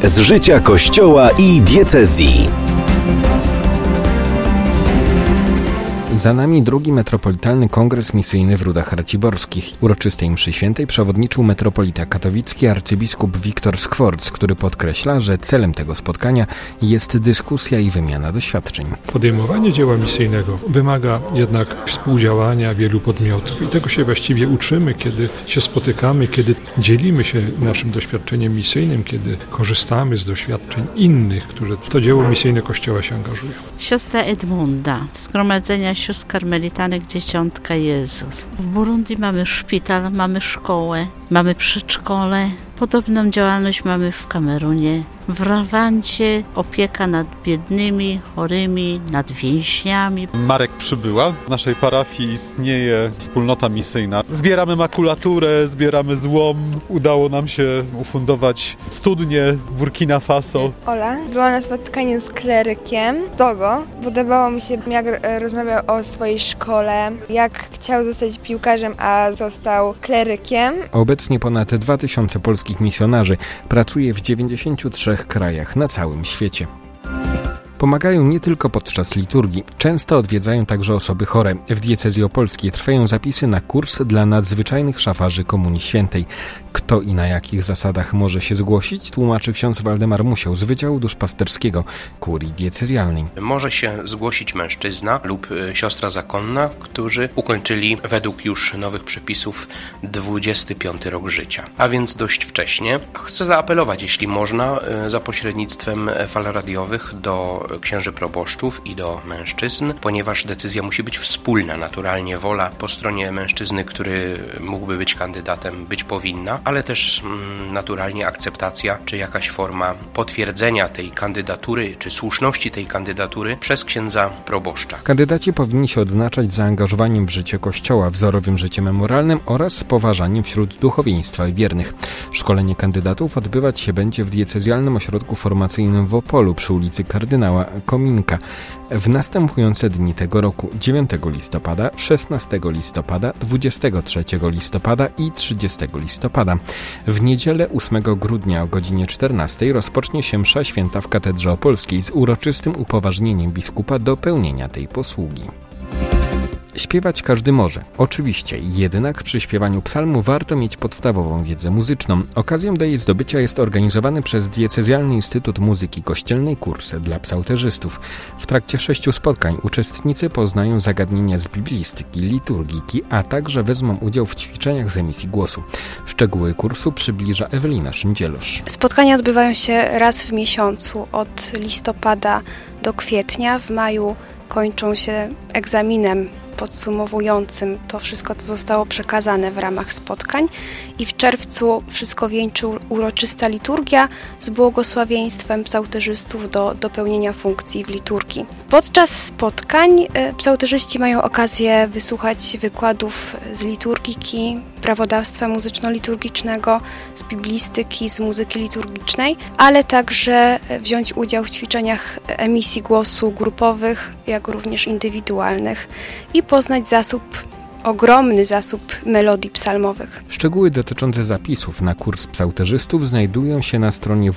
z życia Kościoła i diecezji. Za nami drugi Metropolitalny Kongres Misyjny w Rudach Raciborskich. Uroczystej mszy świętej przewodniczył metropolita katowicki arcybiskup Wiktor Skworc, który podkreśla, że celem tego spotkania jest dyskusja i wymiana doświadczeń. Podejmowanie dzieła misyjnego wymaga jednak współdziałania wielu podmiotów i tego się właściwie uczymy, kiedy się spotykamy, kiedy dzielimy się naszym doświadczeniem misyjnym, kiedy korzystamy z doświadczeń innych, które w to dzieło misyjne Kościoła się angażują. Siostra Edmunda, Zgromadzenia Sióstr Karmelitanek Dzieciątka Jezus. W Burundi mamy szpital, mamy szkołę, mamy przedszkole. Podobną działalność mamy w Kamerunie. W Rwandzie opieka nad biednymi, chorymi, nad więźniami. Marek Przybyła. W naszej parafii istnieje wspólnota misyjna. Zbieramy makulaturę, zbieramy złom. Udało nam się ufundować studnię w Burkina Faso. Ola była na spotkaniu z klerykiem Togo. Podobało mi się, jak rozmawiał o swojej szkole, jak chciał zostać piłkarzem, a został klerykiem. Obecnie ponad 2000 polskich misjonarzy pracuje w 93 krajach na całym świecie. Pomagają nie tylko podczas liturgii, często odwiedzają także osoby chore. W diecezji opolskiej trwają zapisy na kurs dla nadzwyczajnych szafarzy Komunii Świętej. Kto i na jakich zasadach może się zgłosić, tłumaczy ksiądz Waldemar Musiał z Wydziału Duszpasterskiego Kurii Diecezjalnej. Może się zgłosić mężczyzna lub siostra zakonna, którzy ukończyli według już nowych przepisów 25 rok życia, a więc dość wcześnie. Chcę zaapelować, jeśli można, za pośrednictwem fal radiowych do księży proboszczów i do mężczyzn, ponieważ decyzja musi być wspólna. Naturalnie wola po stronie mężczyzny, który mógłby być kandydatem, być powinna, ale też naturalnie akceptacja czy jakaś forma potwierdzenia tej kandydatury czy słuszności tej kandydatury przez księdza proboszcza. Kandydaci powinni się odznaczać zaangażowaniem w życie Kościoła, wzorowym życiem memorialnym oraz poważaniem wśród duchowieństwa i wiernych. Szkolenie kandydatów odbywać się będzie w diecezjalnym ośrodku formacyjnym w Opolu przy ulicy Kardynała Kominka w następujące dni tego roku: 9 listopada, 16 listopada, 23 listopada i 30 listopada. W niedzielę 8 grudnia o godzinie 14 rozpocznie się msza święta w Katedrze Opolskiej z uroczystym upoważnieniem biskupa do pełnienia tej posługi. Śpiewać każdy może, oczywiście, jednak przy śpiewaniu psalmu warto mieć podstawową wiedzę muzyczną. Okazją do jej zdobycia jest organizowany przez Diecezjalny Instytut Muzyki Kościelnej kurs dla psałterzystów. W trakcie 6 spotkań uczestnicy poznają zagadnienia z biblistyki, liturgiki, a także wezmą udział w ćwiczeniach z emisji głosu. Szczegóły kursu przybliża Ewelina Szyndzielosz. Spotkania odbywają się raz w miesiącu, od listopada do kwietnia. W maju kończą się egzaminem podsumowującym to wszystko, co zostało przekazane w ramach spotkań, i w czerwcu wszystko wieńczy uroczysta liturgia z błogosławieństwem psałterzystów do pełnienia funkcji w liturgii. Podczas spotkań psałterzyści mają okazję wysłuchać wykładów z liturgiki, prawodawstwa muzyczno-liturgicznego, z biblistyki, z muzyki liturgicznej, ale także wziąć udział w ćwiczeniach emisji głosu grupowych, jak również indywidualnych i poznać ogromny zasób melodii psalmowych. Szczegóły dotyczące zapisów na kurs psałterzystów znajdują się na stronie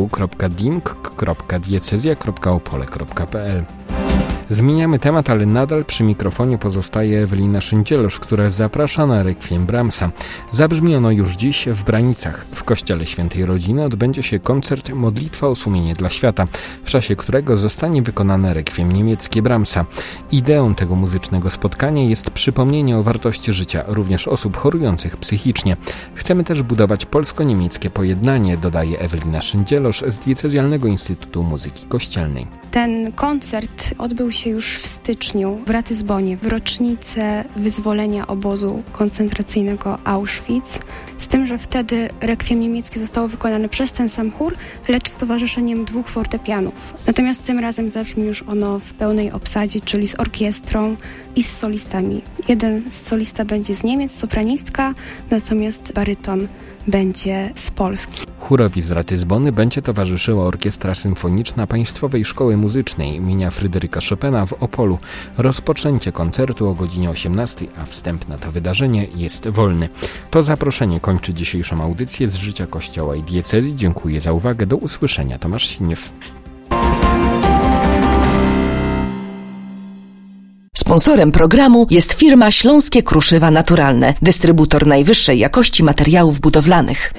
www.dimk.diecezja.opole.pl. Zmieniamy temat, ale nadal przy mikrofonie pozostaje Ewelina Szyndzielosz, która zaprasza na rekwiem Brahmsa. Zabrzmi ono już dziś w Branicach. W Kościele Świętej Rodziny odbędzie się koncert Modlitwa o sumienie dla świata, w czasie którego zostanie wykonane rekwiem niemieckie Brahmsa. Ideą tego muzycznego spotkania jest przypomnienie o wartości życia również osób chorujących psychicznie. Chcemy też budować polsko-niemieckie pojednanie, dodaje Ewelina Szyndzielosz z Diecezjalnego Instytutu Muzyki Kościelnej. Ten koncert odbył się już w styczniu w Ratyzbonie, w rocznicę wyzwolenia obozu koncentracyjnego Auschwitz, z tym, że wtedy rekwiem niemieckie zostało wykonane przez ten sam chór, lecz z towarzyszeniem 2 fortepianów. Natomiast tym razem zabrzmi już ono w pełnej obsadzie, czyli z orkiestrą i z solistami. Jeden z solista będzie z Niemiec, sopranistka, natomiast baryton będzie z Polski. Chórowi z Ratyzbony będzie towarzyszyła Orkiestra Symfoniczna Państwowej Szkoły Muzycznej im. Fryderyka Chopina w Opolu. Rozpoczęcie koncertu o godzinie 18, a wstęp na to wydarzenie jest wolny. To zaproszenie kończy dzisiejszą audycję z życia Kościoła i diecezji. Dziękuję za uwagę. Do usłyszenia. Tomasz Siniew. Sponsorem programu jest firma Śląskie Kruszywa Naturalne, dystrybutor najwyższej jakości materiałów budowlanych.